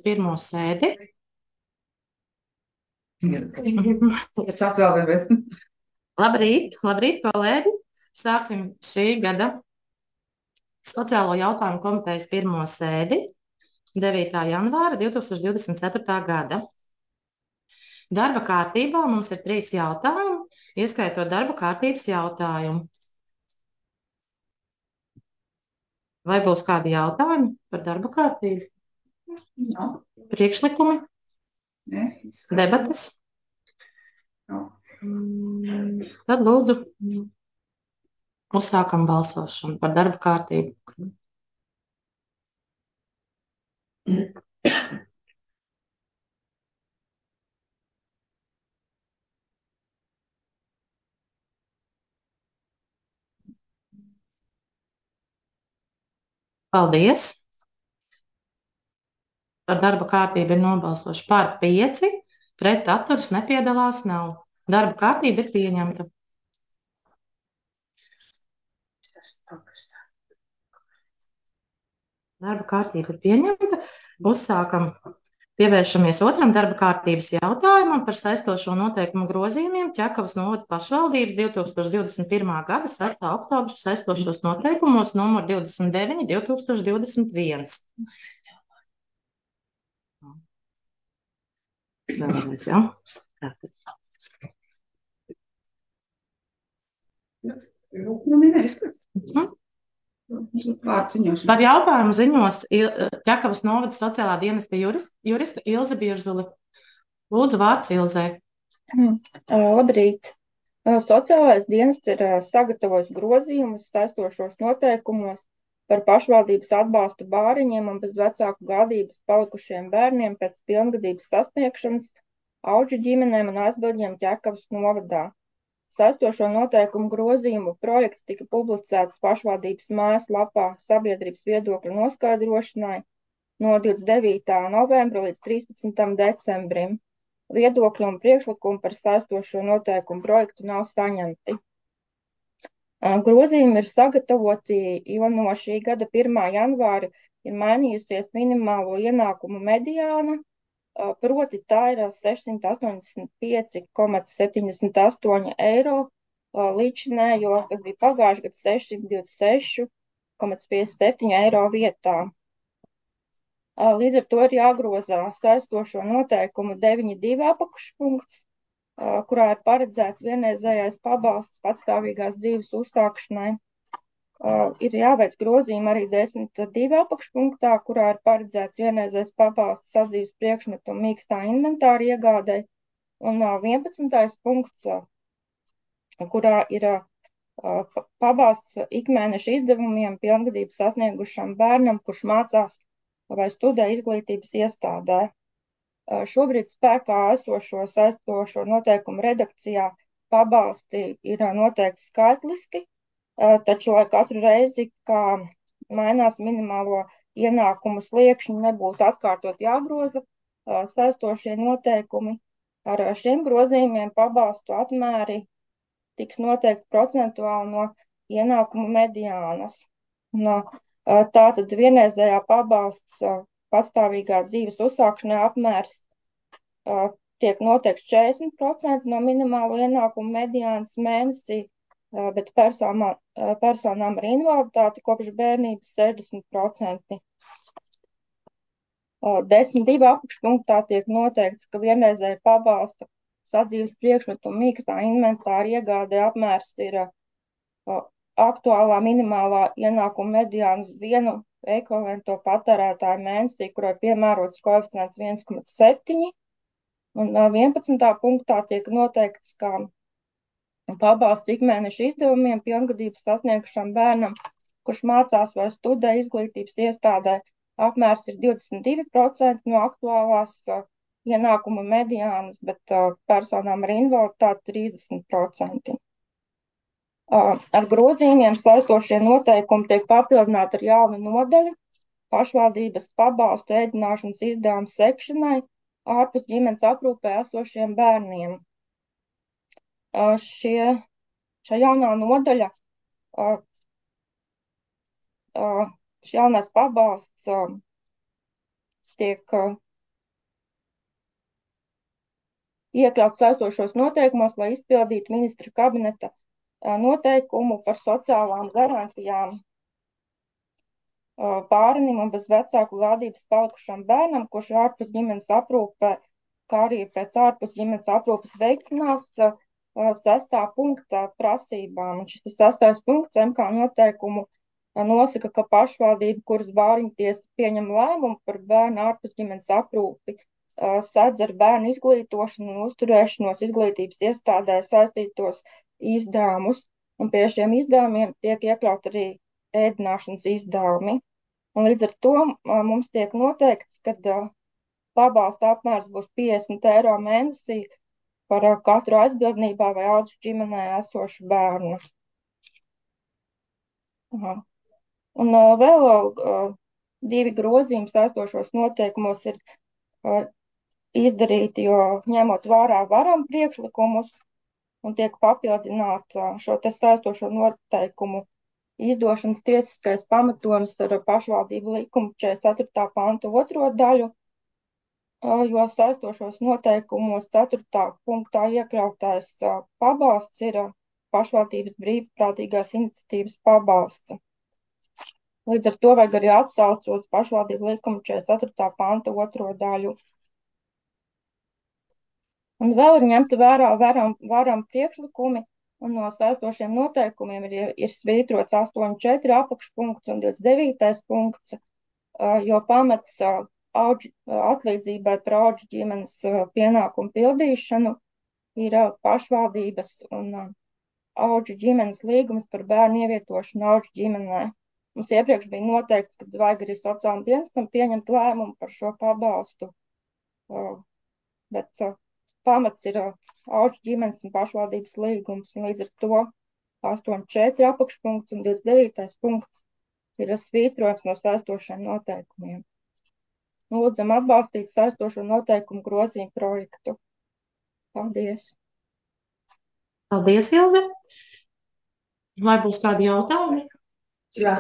pirmo sēdi. Labrīt, kolēģi! Sāksim šī gada Sociālo jautājumu komitejas pirmo sēdi 9. janvāra 2024. gada. Darba kārtībā mums ir 3 jautājumi, ieskaitot darba kārtības jautājumu. Vai būs kādi jautājumi par darba kārtību? No. Priekšlikumi? Ne. Debates? No. Tad lūdzu uzsākam balsošanu par darba kārtību. Paldies! Par darba kārtību ir nobalsojuši par 5, pret atturas nepiedalās nav. Darba kārtība ir pieņemta. Darba kārtība ir pieņemta. Uzsākam, pievēršamies otram darba kārtības jautājumam par saistošo noteikumu grozījumiem Ķekavas novada pašvaldības 2021. gada 6. oktobra saistošos noteikumos numur 29/2021. Vēlreiz, ja? Par jautājumu ziņos Ķekavas novada sociālā dienesta jurista Ilze Birzuli. Lūdzu, vārds Ilzei. Labrīt! Sociālais dienests ir sagatavojis grozījumus saistošos noteikumos par pašvaldības atbalstu bāriņiem un bez vecāku gādības palikušiem bērniem pēc pilngadības sasniegšanas, auģu ģimenēm un aizbildņiem Ķekavas novadā. Saistošo noteikumu grozījumu projekts tika publicēts pašvaldības mājaslapā sabiedrības viedokļu noskaidrošanai no 29. novembra līdz 13. decembrim. Viedokļi un priekšlikumi par saistošo noteikumu projektu nav saņemti. Grozījumi ir sagatavoti, jo no šī gada 1. janvāra ir mainījusies minimālo ienākumu mediāna, proti tā ir 685,78 eiro līdzinējo, kas bija pagājušajā gadā 626,57 eiro vietā. Līdz ar to ir jāgrozā saistošo noteikumu 9.2 apakšpunkts, kurā ir paredzēts vienreizējais pabalsts patstāvīgās dzīves uzsākšanai. Ir jāveic grozījumi arī 10.2 apakšpunktā, kurā ir paredzēts vienreizējais pabalsts sadzīves priekšmetu un mīkstā inventāra iegādei, un 11. punkts, kurā ir pabalsts ikmēneša izdevumiem pilngadības sasniegušam bērnam, kurš mācās vai studē izglītības iestādē. Šobrīd spēkā esošo saistošo noteikumu redakcijā pabalsti ir noteikti skaitliski, taču, lai katru reizi, kā mainās minimālo ienākumu sliekšņi, nebūtu atkārtot jāgroza saistošie noteikumi, ar šiem grozījumiem pabalstu atmēri tiks noteikti procentuāli no ienākumu mediānas. Tātad vienreizējā pabalsts patstāvīgā dzīves uzsākšanai apmērs tiek noteikts 40% no minimālo ienākumu mediānas mēnesī, bet personām ar invaliditāti kopš bērnības 60%. 10.2 apakšpunktā tiek noteikts, ka vienreizēja pabalsta sadzīves priekšmetu un mīkstā inventāra iegādē apmērs ir aktuālā minimālā ienākuma mediānas vienu ekvivalento patērētāju mēnesī, kurai piemērots koeficients 1,7. Un 11. punktā tiek noteikts, ka pabalsts ikmēneša izdevumiem pilngadības sasniegušam bērnam, kurš mācās vai studē izglītības iestādē, apmērs ir 22% no aktuālās ienākuma mediānas, bet personām ar invaliditāti 30%. Ar grozījumiem saistošie noteikumi tiek papildināti ar jaunu nodaļu pašvaldības pabalstu ēdināšanas izdevumu sekšanai ārpus ģimenes aprūpē esošiem bērniem. Šā jaunā nodaļa, šis jaunais pabalsts tiek iekļaut saistošos noteikumos, lai izpildītu ministra kabineta noteikumu par sociālām garantijām bērnam un bez vecāku gādības palikušam bērnam, kurš ir ārpus ģimenes aprūpē, kā arī pēc ārpus ģimenes aprūpes veikšanās 6. punkta prasībām. Un šis 6. punkts MK noteikumu nosaka, ka pašvaldība, kuras bāriņtiesa pieņem lēmumu par bērnu ārpus ģimenes aprūpi, sedz ar bērnu izglītošanu un uzturēšanos izglītības iestādē saistītos izdevumus, un pie šiem izdevumiem tiek iekļaut arī ēdināšanas izdevumi. Un līdz ar to mums tiek noteikts, ka pabalsta apmērs būs 50 eiro mēnesī par katru aizbildnībā vai audžu ģimenē esošu bērnu. Aha. Un vēl divi grozījumi saistošos noteikumos ir izdarīti, jo ņemot vērā varam priekšlikumus un tiek papildināts šo te saistošo noteikumu izdošanas tiesiskais pamatojums ar pašvaldību likumu 44. panta 2. daļu, jo saistošos noteikumos 4. punktā iekļautais pabalsts ir pašvaldības brīvprātīgās iniciatīvas pabalsts. Līdz ar to vajag arī atsauc uz pašvaldību likumu 44. panta 2. daļu. Un vēl ir ņemta vērā varam priekšlikumi, un no saistošiem noteikumiem ir svītrots 8.4 apakšpunkts un 29. punkts, jo pamats atlīdzībai par audžu ģimenes pienākumu pildīšanu ir pašvaldības un audžu ģimenes līgums par bērnu ievietošanu audžu ģimenē. Mums iepriekš bija noteikts, ka vajag arī sociālajiem dienestam pieņemt lēmumu par šo pabalstu, bet pamats ir audžu ģimenes un pašvaldības līgums, un līdz ar to 8.4 apakšpunkts un 29. punkts ir svītrojums no saistošiem noteikumiem. Lūdzam atbalstīt saistošo noteikumu grozījumu projektu. Paldies! Paldies, Ilze! Vai būs kādi jautājumi? Jā.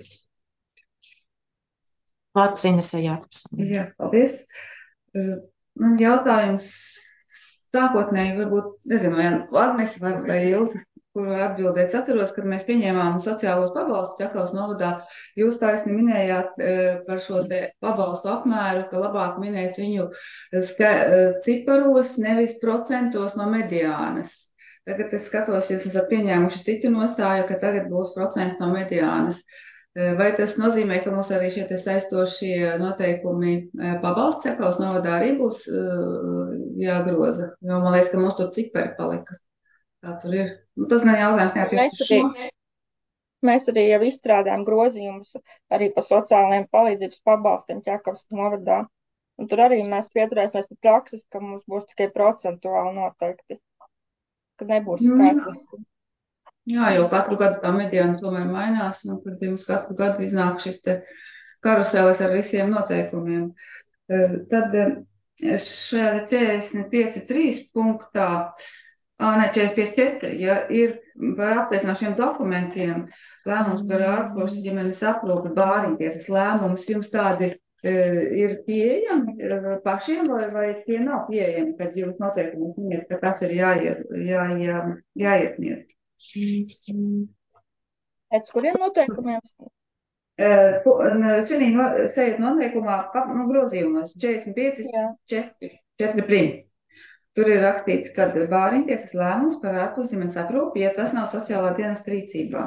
Vārds Inesei Jākapsonai. Jā, paldies. Man jautājums sākotnēji varbūt, nezinu, vai Agnese vai Ilze, kuru atbildēt, atceros, kad mēs pieņēmām sociālos pabalstus Čakavas novadā, jūs taisni minējāt par šo te pabalstu apmēru, ka labāk minēt viņu ciparos, nevis procentos no mediānas. Tagad es skatos, jūs esat pieņēmuši citu nostāju, ka tagad būs procents no mediānas. Vai tas nozīmē, ka mums arī šie te saistošie noteikumi pabalsts Čakavas novadā arī būs jāgroza? Jo man liekas, ka mums tur cipari palika. Tā tur ir. Tas gan jautājums neatiec uz šo. Mēs arī jau izstrādājam grozījumus arī par sociālajiem palīdzības pabalstiem Čakavas novadā. Un tur arī mēs pieturēsimies pie prakses, ka mums būs tikai procentuāli noteikti, ka nebūs skaitliski. Jā, jo katru gadu tā mediāna tomēr mainās, un tad jums katru gadu iznāk šis te karuselis ar visiem noteikumiem. Tad šajā 45.3 punktā, 45.4, ja ir par apliecinošiem dokumentiem lēmums par ārpus ģimenes aprūpi bāriņtiesas lēmums, jums tādi ir pieejami pašiem, vai tie nav pieejami pēc jums noteikumus, ka tas ir jāiesniedz? Pēc kuriem noteikumiem? Šeit noteikumā grozījumos 45.4 prim. Tur ir rakstīts, ka bāriņtiesas lēmums par ārpus ģimenes aprūpi, ja tas nav sociālā dienesta rīcībā.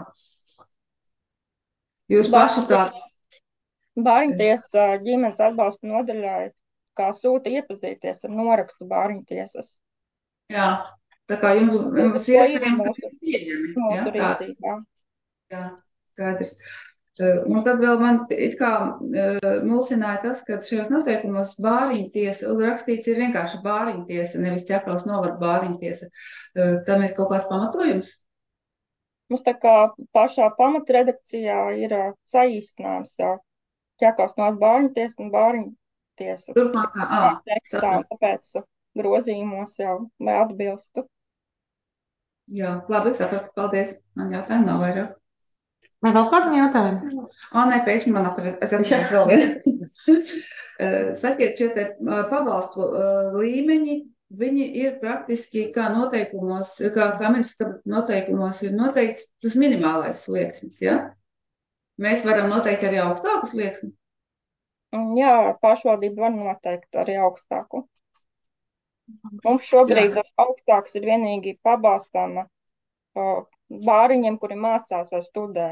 Jūs paši tā... Bāriņtiesa ģimenes atbalsta nodaļā kā sūta iepazīties ar norakstu bāriņtiesas. Jā. Tā kā jums iespējams pieejami. Mūsu rīcībā. Jā, skaidrs. Un tad vēl man it kā mulsināja tas, ka šajos noteikumos bāriņtiesa, rakstīts ir vienkārši bāriņtiesa, nevis Čakavas novada bāriņtiesa. Tam ir kaut kāds pamatojums? Mums tā kā pašā pamatredakcijā ir saīsinājums Čakavas novada bāriņtiesa un bāriņtiesa. Turpmākā, tekstā, tāpēc grozījumos jau lai atbilstu. Jā, labi, sapratu, paldies. Man jautājumu nav vairāk. Vai vēl kādam jautājumu? Nē, pēkšņi man es atceros vēl vienu. Sakiet, šie te pabalstu līmeņi viņi ir praktiski kā noteikumos, kā ministra noteikumos ir noteikts tas minimālais slieksnis, ja? Mēs varam noteikt arī augstāku slieksni. Jā, pašvaldība var noteikt arī augstāku. Mums šobrīd augstāks ir vienīgi pabalstam bāriņiem, kuri mācās vai studē.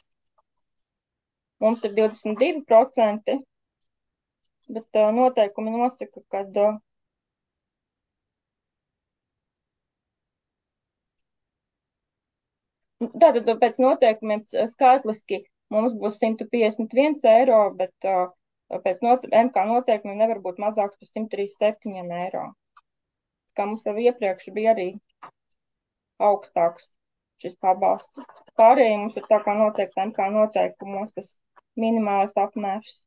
Mums ir 22%, bet noteikumi nosaka, ka tātad pēc noteikumiem skaitliski mums būs 151 eiro, bet pēc MK noteikumiem nevar būt mazāks par 137 eiro. Kā mums jau iepriekš bija arī augstāks šis pabalsts. Pārējiem mums ir tā kā noteikti MK noteikumos tas minimālais apmērs.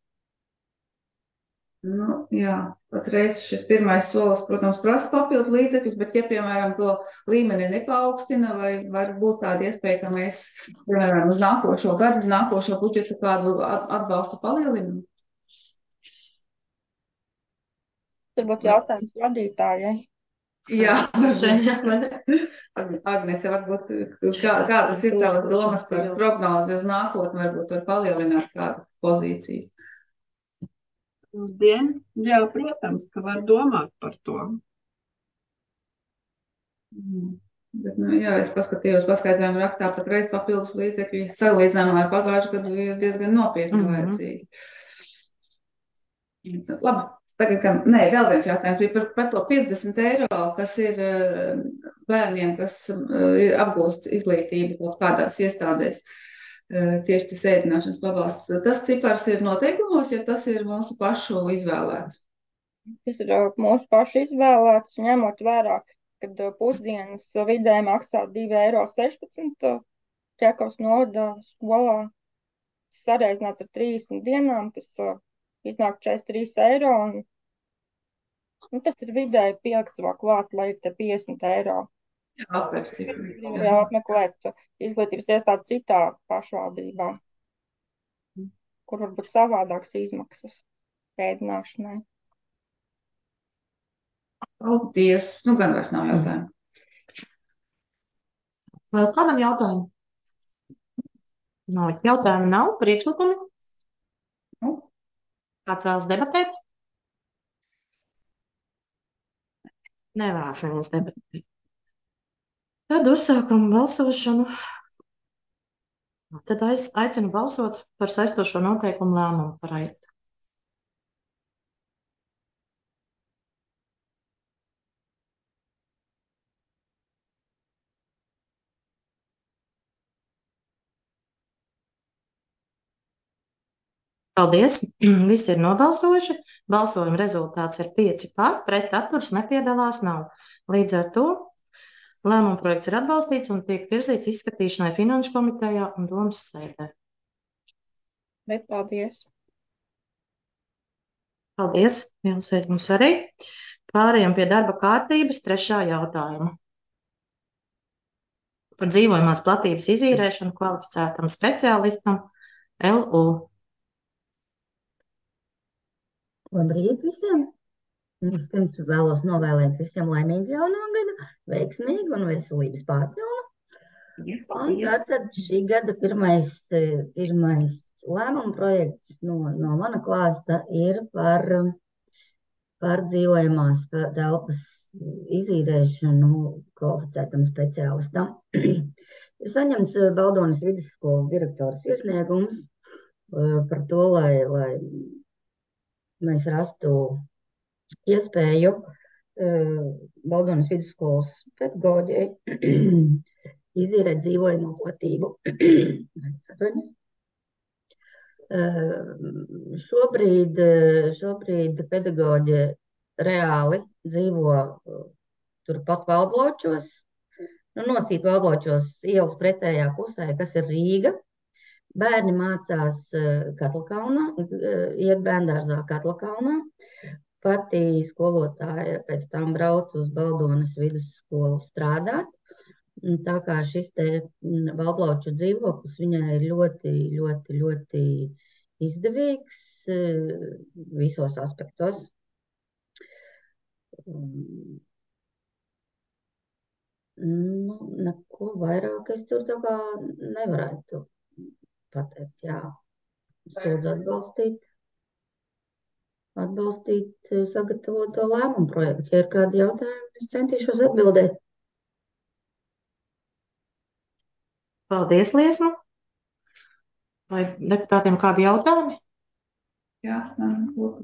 Nu, jā, patreiz šis pirmais solis, protams, prasa papildu līdzekļus, bet ja, piemēram, to līmeni nepaukstina, vai var būt tāda iespēja, ka mēs, piemēram, uz nākošo gadu, uz nākošo budžetu kādu atbalstu palielinām? Varbūt jautājums vadītājai. Jā, Agnese, varbūt kādas ir tavas domas par prognozi uz nākotni, varbūt var palielināt kādu pozīciju? Jā, protams, ka var domāt par to. Bet, nu, jā, es paskatījos paskaidrojumu rakstā patreiz papildus līdzekļi salīdzinājumā ar pagājušu gadu bija diezgan nopietni vajadzīgi. Labi, tagad, vēl viens jautājums bija par to 50 eiro, kas ir bērniem, kas apgūst izglītību kaut kādās iestādēs. Tieši tas ēdināšanas pabalsts. Tas cipars ir noteikumos, ja tas ir mūsu pašu izvēlēts? Tas ir mūsu pašu izvēlēts, ņemot vērā, kad pusdienas vidē maksā 2,16 eiro Čekavas novada skolā. Sareizināts ar 30 dienām, tas iznāk 43 eiro. Un tas ir vidēji pielikts vēl klāt, lai ir te 50 eiro. Jā, apmeklēt izglītības iestādi citā pašvaldībā, kur varbūt savādākas izmaksas ēdināšanai. Paldies. Nu, gan vairs nav jautājumu. Vēl kādam jautājumu? Nav. Jautājumu nav? Priekšlikumi? Kāds vēlas debatēt? Nevēlas neviens debatēt. Tad uzsākam balsošanu. Tad aicinu balsot par saistošo noteikumu lēmumu projektu. Paldies! Visi ir nobalsojuši. Balsojuma rezultāts ir 5 par, pret atturs nepiedalās nav. Līdz ar to lēmuma projekts ir atbalstīts un tiek virzīts izskatīšanai Finanšu komitejā un domas sēdē. Paldies! Paldies! Jums mums arī. Pārējām pie darba kārtības 3. jautājuma. Par dzīvojamās platības izīrēšanu kvalificētam speciālistam LU. Labrīt visiem! Vispirms vēlos novēlēt visiem laimīgu jauno gadu, veiksmīgu un veselības pārpilnu. Un tātad šī gada pirmais lēmuma projekts no mana klāsta ir par dzīvojamās telpas izīrēšanu kvalificētam speciālistam. Ir saņemts Baldonas vidusskolas direktors iesniegums par to, lai mēs rastu iespēju Baldonas vidusskolas pedagoģijai izīrēt dzīvojamo platību. Šobrīd pedagoģi reāli dzīvo turpat Valdločos, nocīt Valdločos ielas pretējā pusē, kas ir Rīga. Bērni mācās Katlkalnā, iet bērndārzā Katlkalnā. Pati skolotāja pēc tam brauc uz Baldonas vidusskolu strādāt. Tā kā šis te Valdloču dzīvoklis viņai ir ļoti, ļoti, ļoti izdevīgs visos aspektos. Nu, neko vairāk es tur tā kā nevarētu pateikt, jā. Es lūdzu atbalstīt sagatavoto lēmumu projektu. Ja ir kādi jautājumi, es centīšos atbildēt. Paldies, Liesma. Vai deputātiem kādi jautājumi? Jā, man būtu.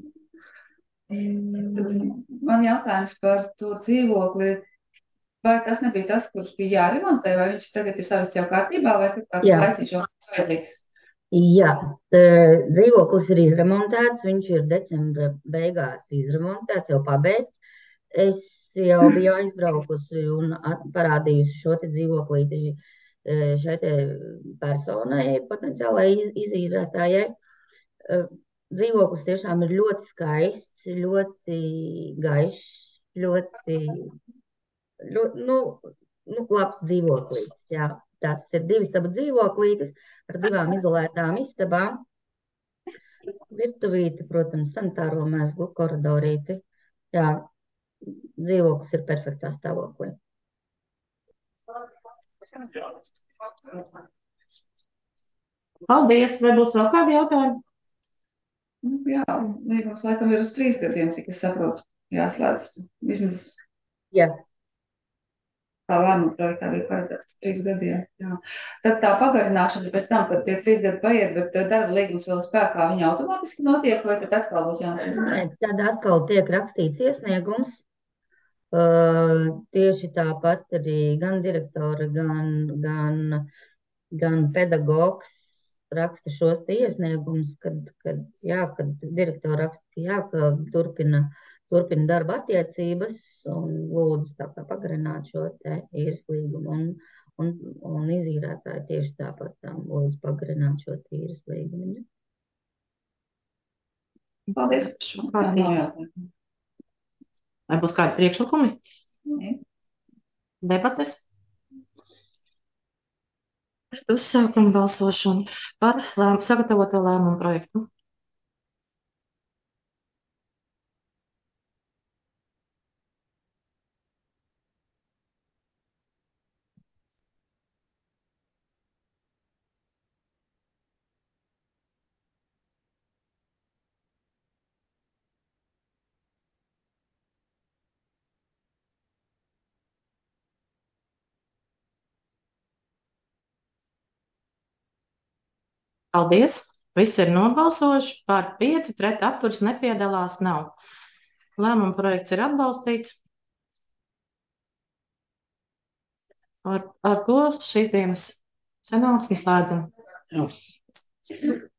Man jautājums par to dzīvokli. Vai tas nebija tas, kurš bija jāremontē, vai viņš tagad ir savists jau kārtībā, vai tur kāds Jā. laiciņš jau vajadzīgs? Jā, dzīvoklis ir izremontēts, viņš ir decembra beigās izremontēts, jau pabeigts. Es jau biju aizbraukusi un parādījusi šo te dzīvoklīti šai te personai, potenciālai izīrētājai. Dzīvoklis tiešām ir ļoti skaists, ļoti gaišs, ļoti labs dzīvoklītis. Jā. Tas ir 2 stabu dzīvoklītis ar 2 izolētām istabām. Virtuvīte, protams, sanitāro mēslu koridorīti. Jā, dzīvoklis ir perfektā stāvoklī. Paldies. Vai būs vēl kādi jautājumi? Jā, līgums laikam ir uz 3 gadiem, cik es saprotu, jāslēdz. Vismaz Jā. tā lēmuma projektā bija paredzēts 3 gadiem. Jā. Tad tā pagarināšana pēc tam, kad tie 3 gadi paiet, bet darba līgums vēl spēkā, viņa automātiski notiek, vai tad atkal būs jānosaka? Nē, tad atkal tiek rakstīts iesniegums. Tieši tāpat arī gan direktori, gan pedagogs raksta šos iesniegumus, kad direktori raksta, ka turpina darba attiecības un lūdzu tā kā pagarināt šo te īres līgumu. Un izīrētāji tieši tāpat lūdzu pagarināt šo te īres līgumu. Paldies. Vai būs kādi priekšlikumi? Nē. Debates? Uzsākam balsošanu par sagatavoto lēmumu projektu. Paldies! Visi ir nobalsojuši, par 5 pret atturas nepiedalās nav. Lēmuma projekts ir atbalstīts. Ar to šīs dienas sanāksmi slēdzam.